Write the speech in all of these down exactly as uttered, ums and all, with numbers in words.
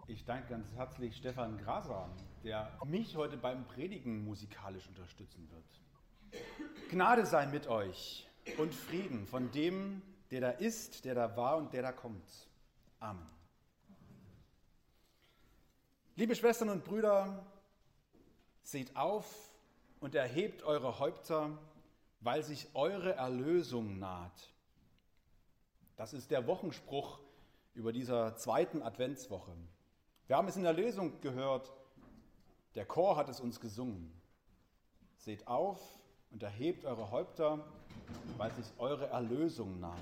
Ich danke ganz herzlich Stefan Graser, der mich heute beim Predigen musikalisch unterstützen wird. Gnade sei mit euch und Frieden von dem, der da ist, der da war und der da kommt. Amen. Liebe Schwestern und Brüder, seht auf und erhebt eure Häupter, weil sich eure Erlösung naht. Das ist der Wochenspruch über dieser zweiten Adventswoche. Wir haben es in der Lesung gehört, der Chor hat es uns gesungen. Seht auf und erhebt eure Häupter, weil sich eure Erlösung naht.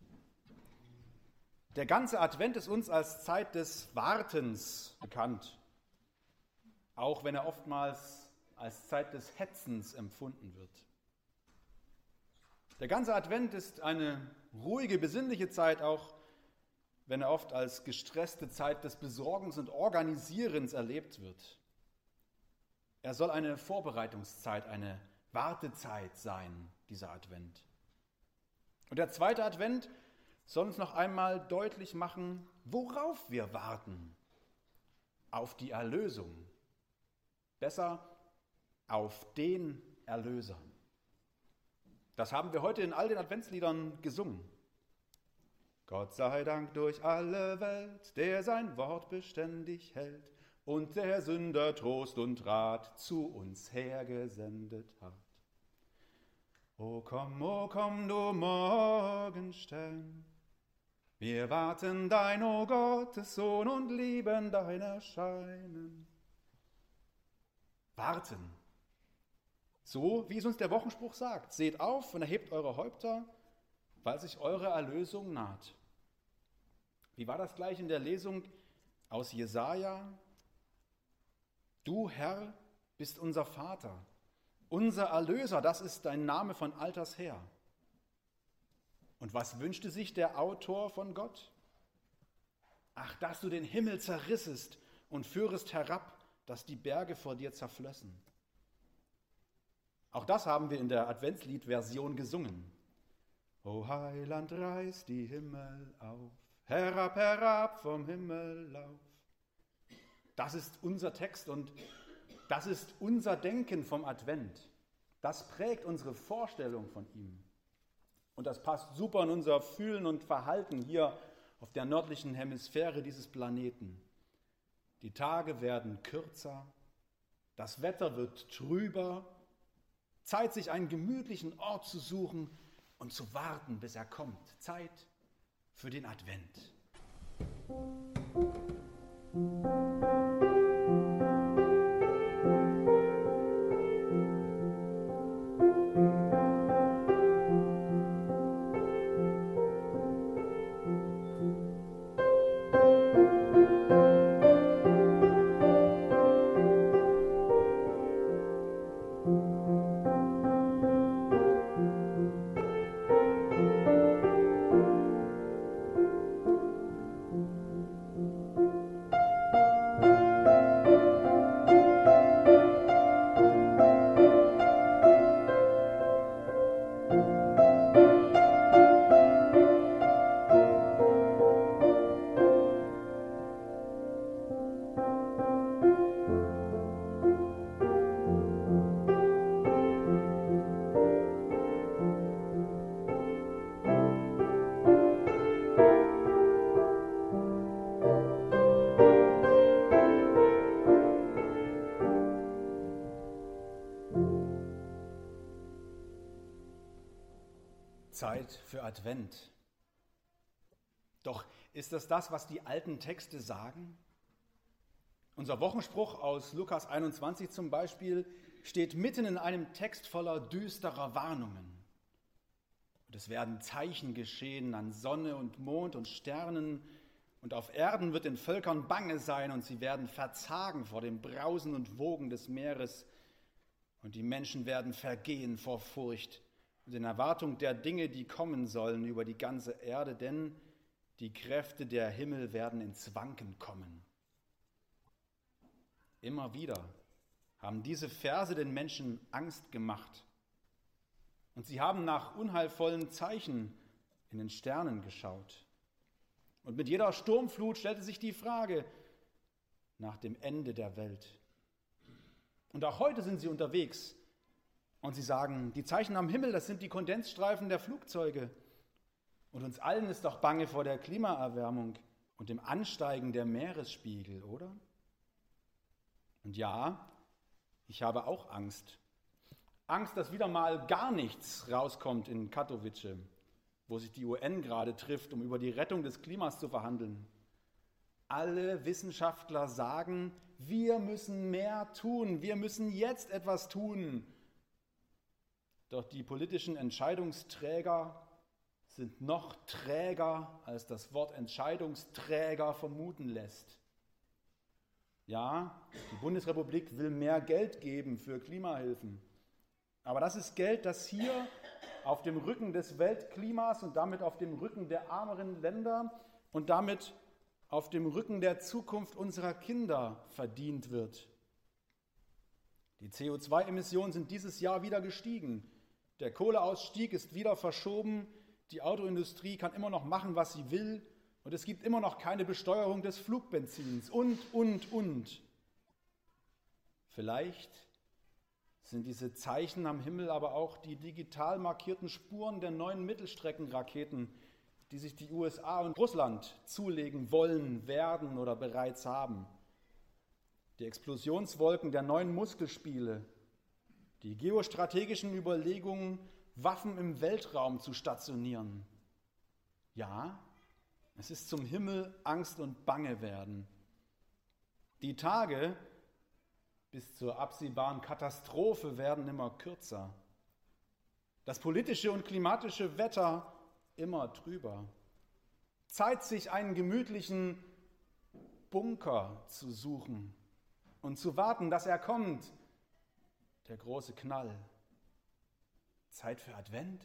Der ganze Advent ist uns als Zeit des Wartens bekannt, auch wenn er oftmals als Zeit des Hetzens empfunden wird. Der ganze Advent ist eine ruhige, besinnliche Zeit, auch wenn er oft als gestresste Zeit des Besorgens und Organisierens erlebt wird. Er soll eine Vorbereitungszeit, eine Wartezeit sein, dieser Advent. Und der zweite Advent soll uns noch einmal deutlich machen, worauf wir warten. Auf die Erlösung. Besser, auf den Erlöser. Das haben wir heute in all den Adventsliedern gesungen. Gott sei Dank durch alle Welt, der sein Wort beständig hält und der Sünder Trost und Rat zu uns hergesendet hat. O komm, o komm, du Morgenstern, wir warten dein, o Gottes Sohn, und lieben dein Erscheinen. Warten. So, wie es uns der Wochenspruch sagt. Seht auf und erhebt eure Häupter, weil sich eure Erlösung naht. Wie war das gleich in der Lesung aus Jesaja? Du, Herr, bist unser Vater, unser Erlöser, das ist dein Name von alters her. Und was wünschte sich der Autor von Gott? Ach, dass du den Himmel zerrissest und führest herab, dass die Berge vor dir zerflössen. Auch das haben wir in der Adventsliedversion gesungen. O Heiland, reiß die Himmel auf, herab, herab vom Himmel lauf. Das ist unser Text und das ist unser Denken vom Advent. Das prägt unsere Vorstellung von ihm. Und das passt super in unser Fühlen und Verhalten hier auf der nördlichen Hemisphäre dieses Planeten. Die Tage werden kürzer, das Wetter wird trüber, Zeit, sich einen gemütlichen Ort zu suchen und zu warten, bis er kommt. Zeit für den Advent. Zeit für Advent. Doch ist das das, was die alten Texte sagen? Unser Wochenspruch aus Lukas einundzwanzig zum Beispiel steht mitten in einem Text voller düsterer Warnungen. Und es werden Zeichen geschehen an Sonne und Mond und Sternen, und auf Erden wird den Völkern bange sein, und sie werden verzagen vor dem Brausen und Wogen des Meeres, und die Menschen werden vergehen vor Furcht und in Erwartung der Dinge, die kommen sollen über die ganze Erde, denn die Kräfte der Himmel werden ins Wanken kommen. Immer wieder haben diese Verse den Menschen Angst gemacht. Und sie haben nach unheilvollen Zeichen in den Sternen geschaut. Und mit jeder Sturmflut stellte sich die Frage, nach dem Ende der Welt. Und auch heute sind sie unterwegs und sie sagen, die Zeichen am Himmel, das sind die Kondensstreifen der Flugzeuge. Und uns allen ist doch bange vor der Klimaerwärmung und dem Ansteigen der Meeresspiegel, oder? Und ja, ich habe auch Angst. Angst, dass wieder mal gar nichts rauskommt in Katowice, wo sich die U N gerade trifft, um über die Rettung des Klimas zu verhandeln. Alle Wissenschaftler sagen, wir müssen mehr tun, wir müssen jetzt etwas tun. Doch die politischen Entscheidungsträger sind noch träger, als das Wort Entscheidungsträger vermuten lässt. Ja, die Bundesrepublik will mehr Geld geben für Klimahilfen. Aber das ist Geld, das hier auf dem Rücken des Weltklimas und damit auf dem Rücken der ärmeren Länder und damit auf dem Rücken der Zukunft unserer Kinder verdient wird. Die C O zwei Emissionen sind dieses Jahr wieder gestiegen. Der Kohleausstieg ist wieder verschoben. Die Autoindustrie kann immer noch machen, was sie will. Und es gibt immer noch keine Besteuerung des Flugbenzins. Und, und, und. Vielleicht sind diese Zeichen am Himmel aber auch die digital markierten Spuren der neuen Mittelstreckenraketen, die sich die U S A und Russland zulegen wollen, werden oder bereits haben. Die Explosionswolken der neuen Muskelspiele, die geostrategischen Überlegungen, Waffen im Weltraum zu stationieren. Ja, es ist zum Himmel Angst und Bange werden. Die Tage bis zur absehbaren Katastrophe werden immer kürzer. Das politische und klimatische Wetter immer trüber. Zeit, sich einen gemütlichen Bunker zu suchen und zu warten, dass er kommt, der große Knall. Zeit für Advent?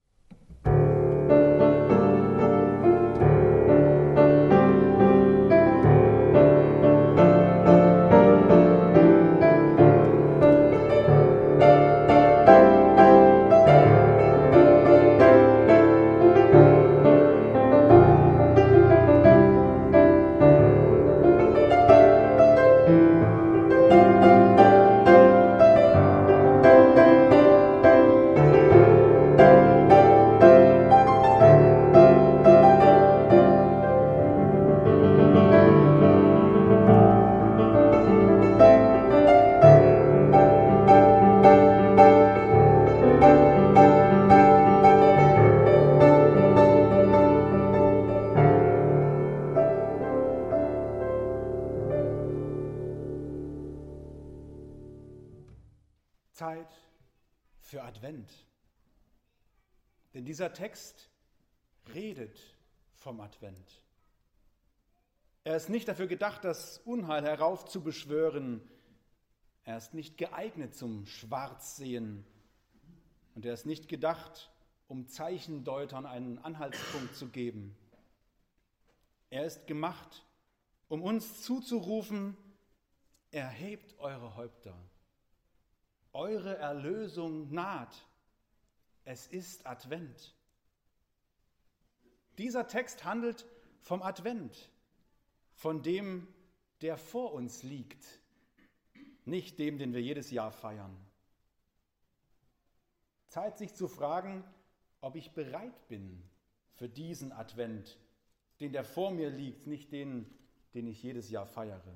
Zeit für Advent. Denn dieser Text redet vom Advent. Er ist nicht dafür gedacht, das Unheil heraufzubeschwören. Er ist nicht geeignet zum Schwarzsehen. Und er ist nicht gedacht, um Zeichendeutern einen Anhaltspunkt zu geben. Er ist gemacht, um uns zuzurufen, erhebt eure Häupter. Eure Erlösung naht. Es ist Advent. Dieser Text handelt vom Advent, von dem, der vor uns liegt, nicht dem, den wir jedes Jahr feiern. Zeit, sich zu fragen, ob ich bereit bin für diesen Advent, den der vor mir liegt, nicht den, den ich jedes Jahr feiere.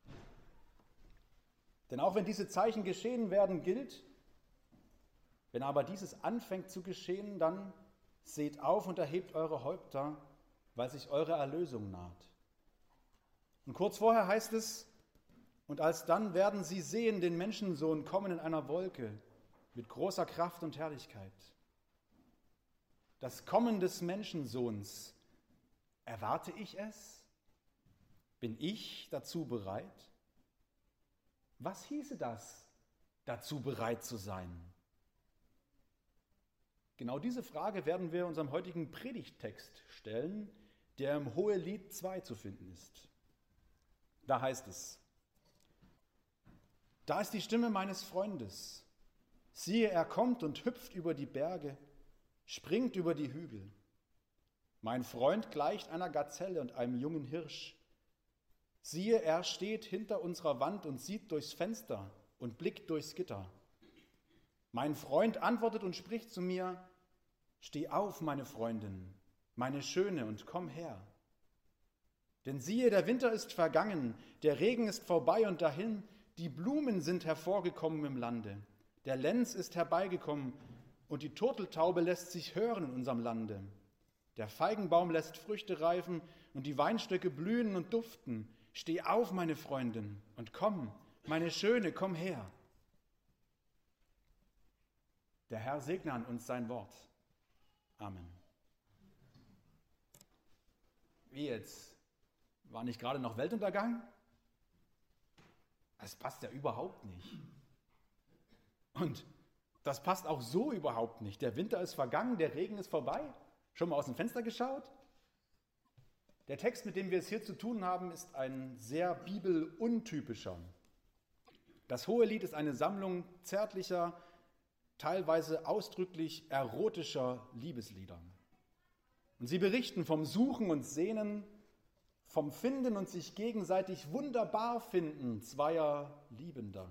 Denn auch wenn diese Zeichen geschehen werden, gilt, wenn aber dieses anfängt zu geschehen, dann seht auf und erhebt eure Häupter, weil sich eure Erlösung naht. Und kurz vorher heißt es, und alsdann werden sie sehen, den Menschensohn kommen in einer Wolke mit großer Kraft und Herrlichkeit. Das Kommen des Menschensohns, erwarte ich es? Bin ich dazu bereit? Was hieße das, dazu bereit zu sein? Genau diese Frage werden wir unserem heutigen Predigttext stellen, der im Hohelied zwei zu finden ist. Da heißt es: Da ist die Stimme meines Freundes. Siehe, er kommt und hüpft über die Berge, springt über die Hügel. Mein Freund gleicht einer Gazelle und einem jungen Hirsch. Siehe, er steht hinter unserer Wand und sieht durchs Fenster und blickt durchs Gitter. Mein Freund antwortet und spricht zu mir, steh auf, meine Freundin, meine Schöne, und komm her. Denn siehe, der Winter ist vergangen, der Regen ist vorbei und dahin, die Blumen sind hervorgekommen im Lande, der Lenz ist herbeigekommen und die Turteltaube lässt sich hören in unserem Lande. Der Feigenbaum lässt Früchte reifen und die Weinstöcke blühen und duften. Steh auf, meine Freundin, und komm, meine Schöne, komm her. Der Herr segne an uns sein Wort. Amen. Wie jetzt? War nicht gerade noch Weltuntergang? Das passt ja überhaupt nicht. Und das passt auch so überhaupt nicht. Der Winter ist vergangen, der Regen ist vorbei. Schon mal aus dem Fenster geschaut? Der Text, mit dem wir es hier zu tun haben, ist ein sehr bibeluntypischer. Das Hohelied ist eine Sammlung zärtlicher, teilweise ausdrücklich erotischer Liebeslieder. Und sie berichten vom Suchen und Sehnen, vom Finden und sich gegenseitig wunderbar finden zweier Liebender.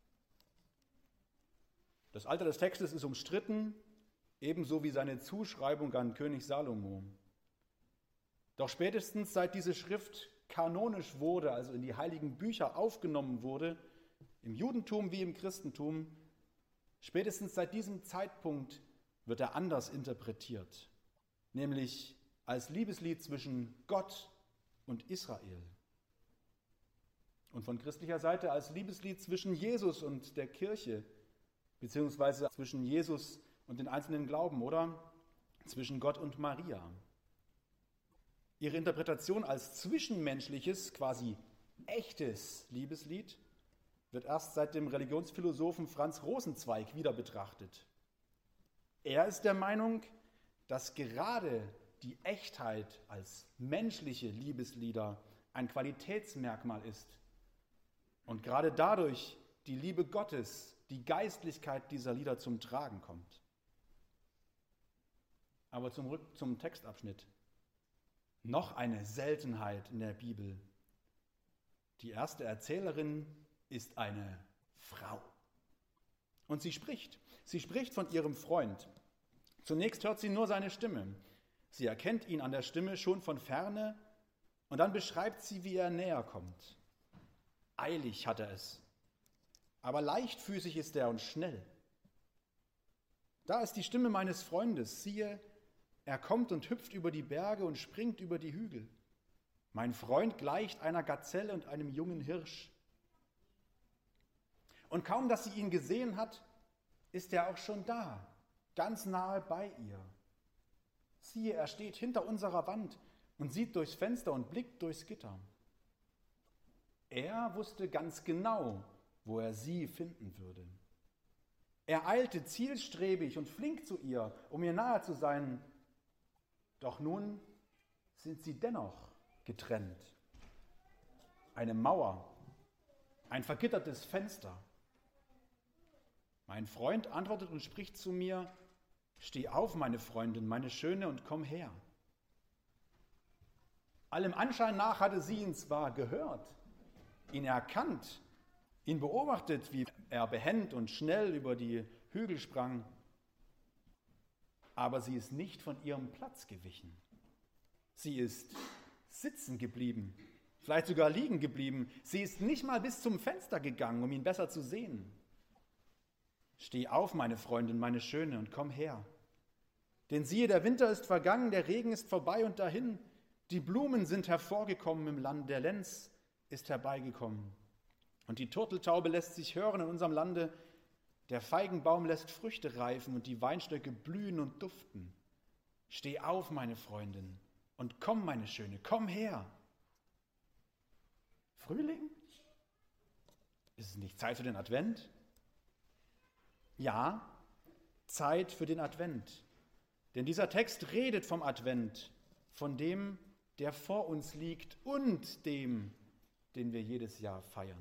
Das Alter des Textes ist umstritten, ebenso wie seine Zuschreibung an König Salomo. Doch spätestens seit diese Schrift kanonisch wurde, also in die heiligen Bücher aufgenommen wurde, im Judentum wie im Christentum, spätestens seit diesem Zeitpunkt wird er anders interpretiert, nämlich als Liebeslied zwischen Gott und Israel. Und von christlicher Seite als Liebeslied zwischen Jesus und der Kirche, beziehungsweise zwischen Jesus und den einzelnen Glauben, oder zwischen Gott und Maria. Ihre Interpretation als zwischenmenschliches, quasi echtes Liebeslied wird erst seit dem Religionsphilosophen Franz Rosenzweig wieder betrachtet. Er ist der Meinung, dass gerade die Echtheit als menschliche Liebeslieder ein Qualitätsmerkmal ist und gerade dadurch die Liebe Gottes, die Geistlichkeit dieser Lieder zum Tragen kommt. Aber zurück zum Textabschnitt. Noch eine Seltenheit in der Bibel. Die erste Erzählerin ist eine Frau. Und sie spricht. Sie spricht von ihrem Freund. Zunächst hört sie nur seine Stimme. Sie erkennt ihn an der Stimme schon von ferne und dann beschreibt sie, wie er näher kommt. Eilig hat er es, aber leichtfüßig ist er und schnell. Da ist die Stimme meines Freundes, siehe, er kommt und hüpft über die Berge und springt über die Hügel. Mein Freund gleicht einer Gazelle und einem jungen Hirsch. Und kaum, dass sie ihn gesehen hat, ist er auch schon da, ganz nahe bei ihr. Siehe, er steht hinter unserer Wand und sieht durchs Fenster und blickt durchs Gitter. Er wusste ganz genau, wo er sie finden würde. Er eilte zielstrebig und flink zu ihr, um ihr nahe zu sein. Doch nun sind sie dennoch getrennt. Eine Mauer, ein vergittertes Fenster. Mein Freund antwortet und spricht zu mir, steh auf, meine Freundin, meine Schöne, und komm her. Allem Anschein nach hatte sie ihn zwar gehört, ihn erkannt, ihn beobachtet, wie er behend und schnell über die Hügel sprang, aber sie ist nicht von ihrem Platz gewichen. Sie ist sitzen geblieben, vielleicht sogar liegen geblieben. Sie ist nicht mal bis zum Fenster gegangen, um ihn besser zu sehen. Steh auf, meine Freundin, meine Schöne, und komm her. Denn siehe, der Winter ist vergangen, der Regen ist vorbei und dahin. Die Blumen sind hervorgekommen im Land, der Lenz ist herbeigekommen. Und die Turteltaube lässt sich hören in unserem Lande. Der Feigenbaum lässt Früchte reifen und die Weinstöcke blühen und duften. Steh auf, meine Freundin, und komm, meine Schöne, komm her. Frühling? Ist es nicht Zeit für den Advent? Ja, Zeit für den Advent. Denn dieser Text redet vom Advent, von dem, der vor uns liegt und dem, den wir jedes Jahr feiern.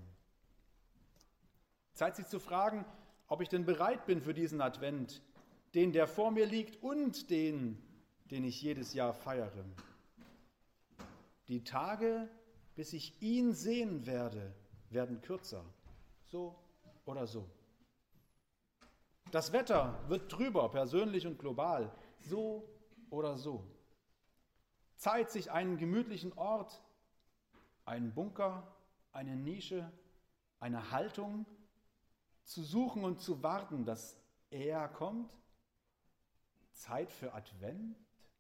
Zeit, sich zu fragen, ob ich denn bereit bin für diesen Advent, den, der vor mir liegt und den, den ich jedes Jahr feiere. Die Tage bis ich ihn sehen werde, werden kürzer. So oder so. Das Wetter wird trüber, persönlich und global. So oder so. Zeit, sich einen gemütlichen Ort, einen Bunker, eine Nische, eine Haltung zu suchen und zu warten, dass er kommt. Zeit für Advent.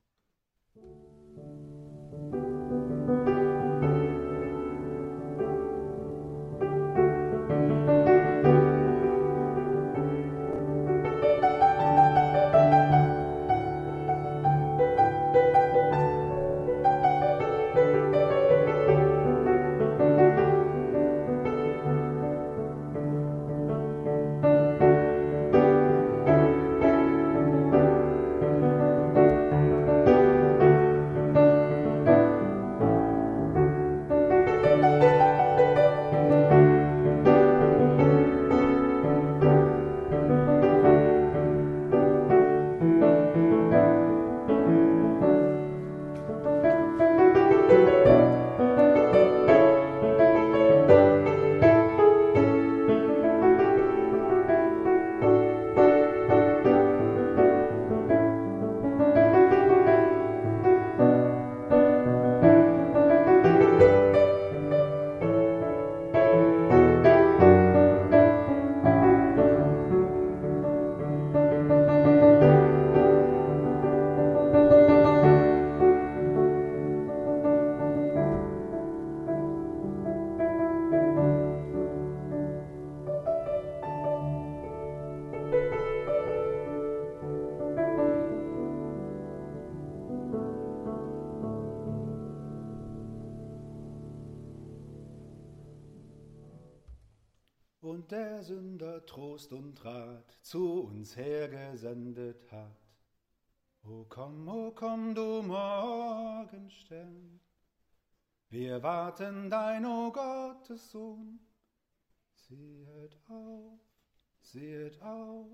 Und der Sünder Trost und Rat zu uns hergesendet hat. O komm, o komm, du Morgenstern, wir warten dein, o Gottes Sohn. Sehet auf, sehet auf.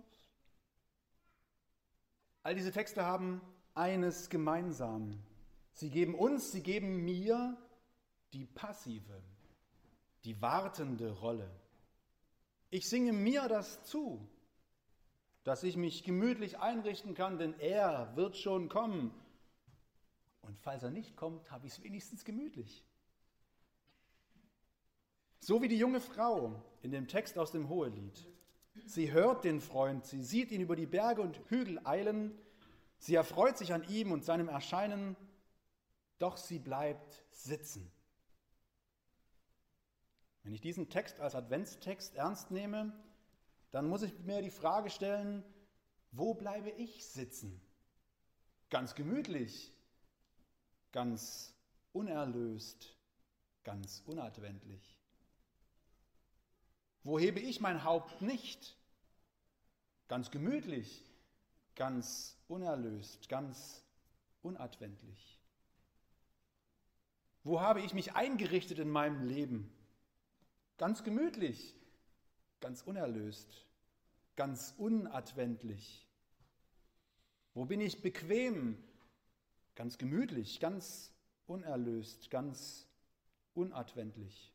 All diese Texte haben eines gemeinsam. Sie geben uns, sie geben mir die passive, die wartende Rolle. Ich singe mir das zu, dass ich mich gemütlich einrichten kann, denn er wird schon kommen. Und falls er nicht kommt, habe ich es wenigstens gemütlich. So wie die junge Frau in dem Text aus dem Hohelied. Sie hört den Freund, sie sieht ihn über die Berge und Hügel eilen, sie erfreut sich an ihm und seinem Erscheinen, doch sie bleibt sitzen. Wenn ich diesen Text als Adventstext ernst nehme, dann muss ich mir die Frage stellen, wo bleibe ich sitzen? Ganz gemütlich, ganz unerlöst, ganz unadventlich. Wo hebe ich mein Haupt nicht? Ganz gemütlich, ganz unerlöst, ganz unadventlich. Wo habe ich mich eingerichtet in meinem Leben? Ganz gemütlich, ganz unerlöst, ganz unadventlich. Wo bin ich bequem? Ganz gemütlich, ganz unerlöst, ganz unadventlich.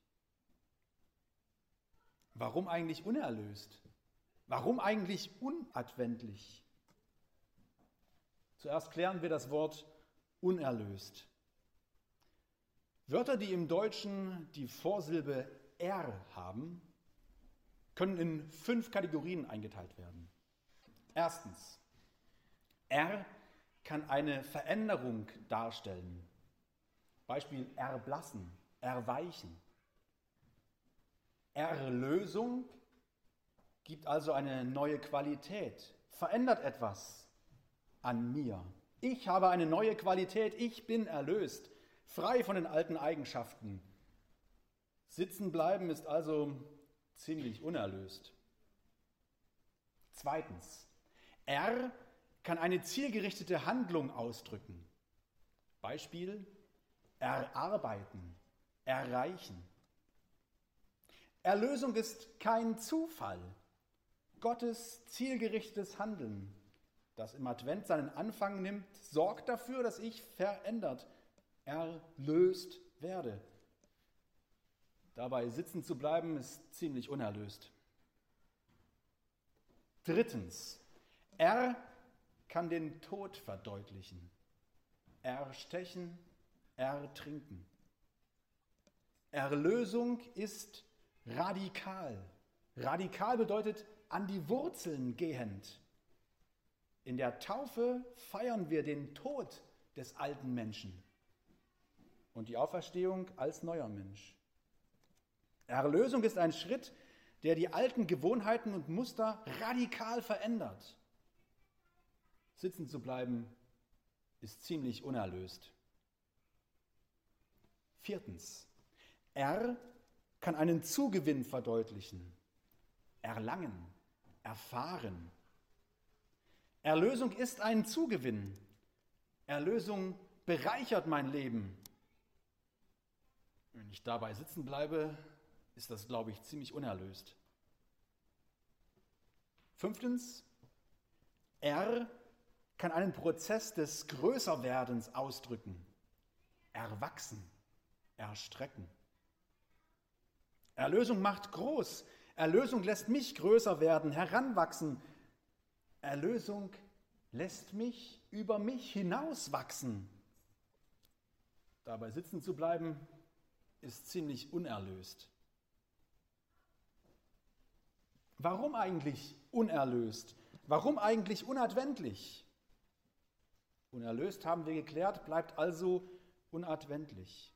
Warum eigentlich unerlöst? Warum eigentlich unadventlich? Zuerst klären wir das Wort unerlöst. Wörter, die im Deutschen die Vorsilbe R haben, können in fünf Kategorien eingeteilt werden. Erstens, R kann eine Veränderung darstellen. Beispiel erblassen, erweichen. Erlösung gibt also eine neue Qualität, verändert etwas an mir. Ich habe eine neue Qualität, ich bin erlöst, frei von den alten Eigenschaften. Sitzen bleiben ist also ziemlich unerlöst. Zweitens, R kann eine zielgerichtete Handlung ausdrücken. Beispiel, erarbeiten, erreichen. Erlösung ist kein Zufall. Gottes zielgerichtetes Handeln, das im Advent seinen Anfang nimmt, sorgt dafür, dass ich verändert, erlöst werde. Dabei sitzen zu bleiben, ist ziemlich unerlöst. Drittens, er kann den Tod verdeutlichen. Erstechen, ertrinken. Erlösung ist radikal. Radikal bedeutet an die Wurzeln gehend. In der Taufe feiern wir den Tod des alten Menschen und die Auferstehung als neuer Mensch. Erlösung ist ein Schritt, der die alten Gewohnheiten und Muster radikal verändert. Sitzen zu bleiben ist ziemlich unerlöst. Viertens, er kann einen Zugewinn verdeutlichen, erlangen, erfahren. Erlösung ist ein Zugewinn. Erlösung bereichert mein Leben. Wenn ich dabei sitzen bleibe, ist das, glaube ich, ziemlich unerlöst. Fünftens, er kann einen Prozess des Größerwerdens ausdrücken, erwachsen, erstrecken. Erlösung macht groß. Erlösung lässt mich größer werden, heranwachsen. Erlösung lässt mich über mich hinauswachsen. Dabei sitzen zu bleiben, ist ziemlich unerlöst. Warum eigentlich unerlöst? Warum eigentlich unadventlich? Unerlöst haben wir geklärt, bleibt also unadventlich.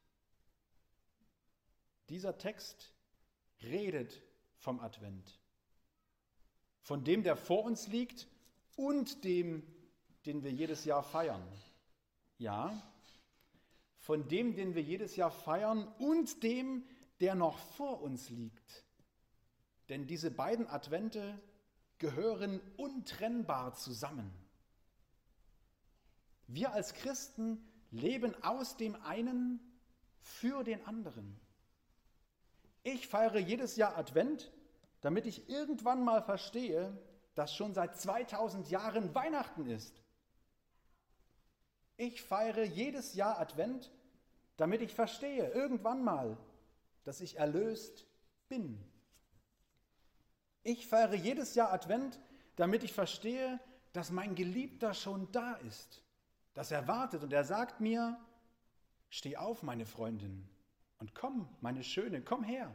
Dieser Text redet vom Advent, von dem, der vor uns liegt und dem, den wir jedes Jahr feiern. Ja, von dem, den wir jedes Jahr feiern und dem, der noch vor uns liegt. Denn diese beiden Advente gehören untrennbar zusammen. Wir als Christen leben aus dem einen für den anderen. Ich feiere jedes Jahr Advent, damit ich irgendwann mal verstehe, dass schon seit zweitausend Jahren Weihnachten ist. Ich feiere jedes Jahr Advent, damit ich verstehe, irgendwann mal, dass ich erlöst bin. Ich feiere jedes Jahr Advent, damit ich verstehe, dass mein Geliebter schon da ist, dass er wartet und er sagt mir, steh auf, meine Freundin, und komm, meine Schöne, komm her.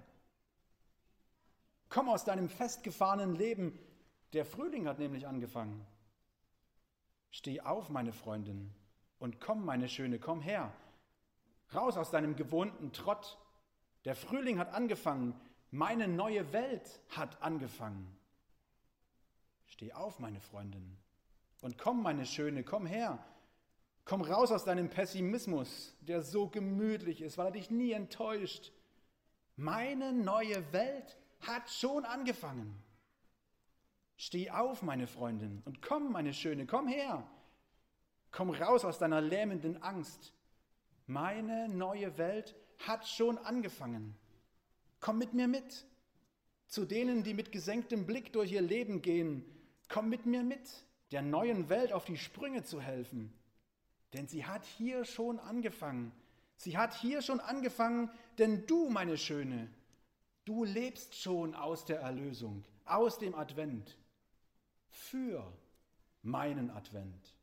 Komm aus deinem festgefahrenen Leben, der Frühling hat nämlich angefangen. Steh auf, meine Freundin, und komm, meine Schöne, komm her. Raus aus deinem gewohnten Trott. Der Frühling hat angefangen, meine neue Welt hat angefangen. Steh auf, meine Freundin, und komm, meine Schöne, komm her. Komm raus aus deinem Pessimismus, der so gemütlich ist, weil er dich nie enttäuscht. Meine neue Welt hat schon angefangen. Steh auf, meine Freundin, und komm, meine Schöne, komm her. Komm raus aus deiner lähmenden Angst. Meine neue Welt hat schon angefangen. Komm mit mir mit. Zu denen, die mit gesenktem Blick durch ihr Leben gehen, komm mit mir mit, der neuen Welt auf die Sprünge zu helfen. Denn sie hat hier schon angefangen. Sie hat hier schon angefangen, denn du, meine Schöne, du lebst schon aus der Erlösung, aus dem Advent, für meinen Advent.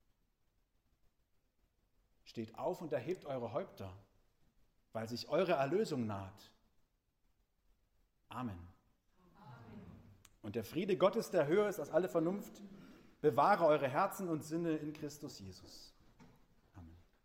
Steht auf und erhebt eure Häupter, weil sich eure Erlösung naht. Amen. Amen. Und der Friede Gottes, der höher ist als alle Vernunft, bewahre eure Herzen und Sinne in Christus Jesus.